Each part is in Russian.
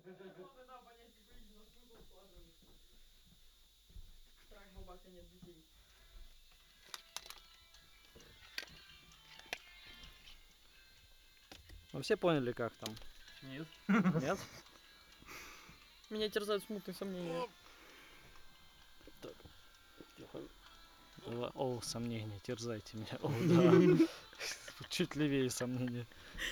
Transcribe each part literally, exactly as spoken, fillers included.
Да, понять экологично смысл складывается. Страх бабаха нет детей. Ну все поняли, как там? Нет. Нет? Меня терзают смутные сомнения. Так. Тихо. О, сомнения, терзайте меня. О, да. Чуть левее сомнения.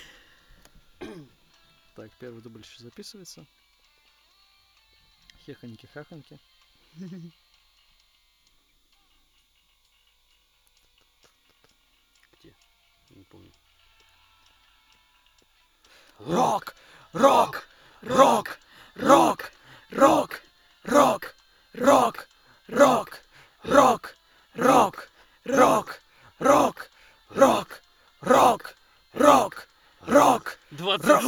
Так, первый дубль еще записывается. Хехоньки-хахоньки. Где? Не помню. Рок! Рок! Рок! Рок! Рок! Рок! Рок! Рок! Рок! Рок! Рок! Рок! Рок! Рок! Рок! Рок! двадцать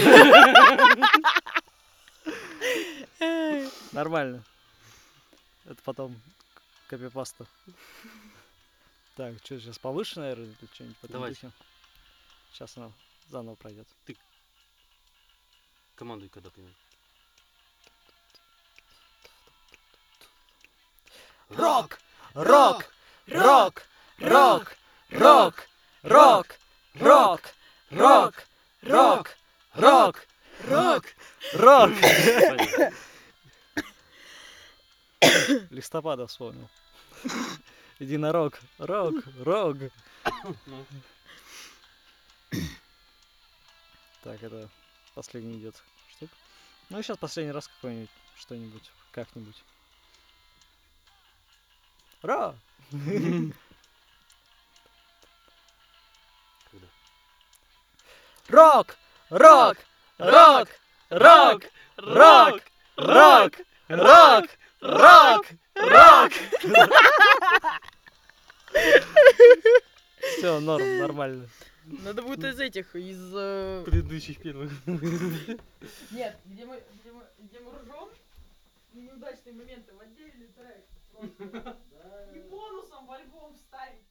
Нормально. Это потом копипаста. Так, что сейчас повыше, наверное, или что-нибудь в этом Давай. духе? Сейчас она заново пройдет. Командуй, когда понимаешь. Рок! Рок! Рок! Рок! Рок! Рок! Рок! Рок! Рок! Рок! Рок! Рок! Листопада вспомнил. Иди на рок. Рок! Рок! Так, это последний идет штук. Ну и сейчас последний раз какой-нибудь что-нибудь, как-нибудь. Ра! Когда? Рок! Рок! Рок! Рок! Рок! Рок! Рок! Рок! Рок! Все, норм, нормально. Надо будет из этих, из... э, Предыдущих первых. Нет, где мы, где мы, где мы ржем, неудачные моменты в отдельный трек. Просто. И бонусом в альбом вставить.